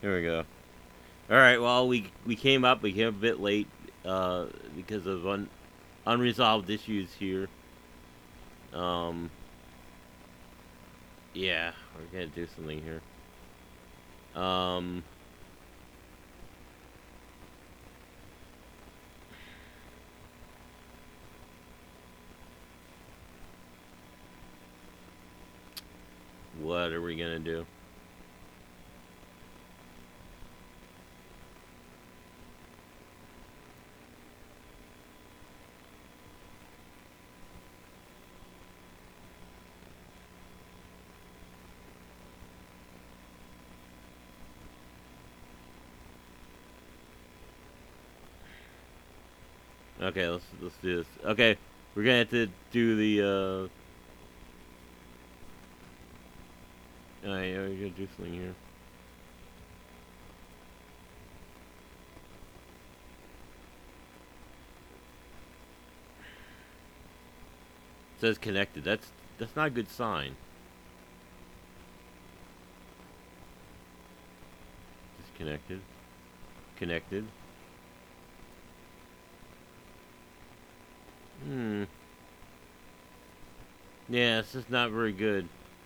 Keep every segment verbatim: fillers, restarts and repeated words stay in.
Here we go. All right. Well, we we came up. We came a bit late uh, because of un, unresolved issues here. Um. Yeah, we're gonna do something here. Um. What are we gonna do? Okay, let's let's do this. Okay, we're gonna have to do the. Uh, uh yeah, we're gonna do something here. It says connected. That's that's not a good sign. Disconnected. Connected. Hmm. Yeah, this is not very good.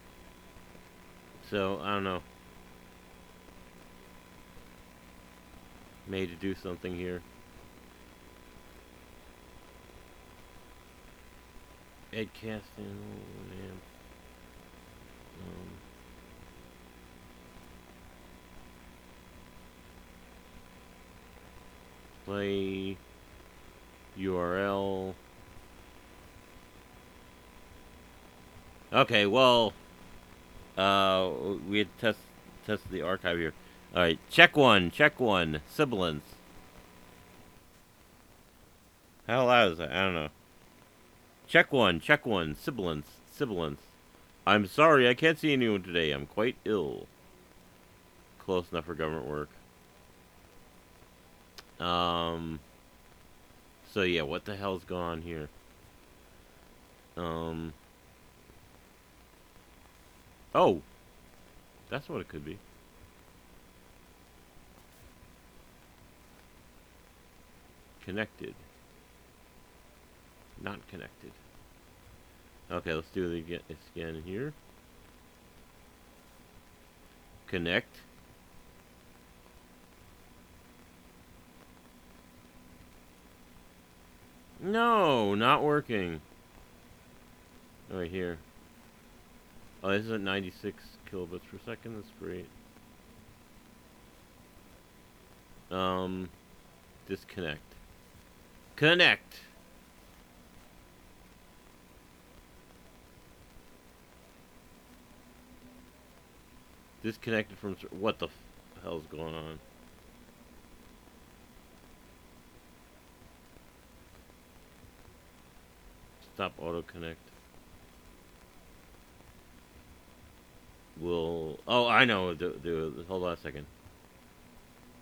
So I don't know. Made to do something here. Ed Casting. Oh, man. Um, play U R L. Okay, well, uh, we had test tested the archive here. All right, check one, check one, sibilance. How loud is that? I don't know. Check one, check one, sibilance, sibilance. I'm sorry, I can't see anyone today. I'm quite ill. Close enough for government work. Um. So yeah, what the hell's going on here? Um. Oh, that's what it could be. Connected. Not connected. Okay, let's do it again, again here. Connect. No, not working. Right here. Oh, this is at ninety-six kilobits per second. That's great. Um, disconnect. Connect. Disconnected from what the hell's going on? Stop auto connect. Will oh I know. Do, do hold on a second.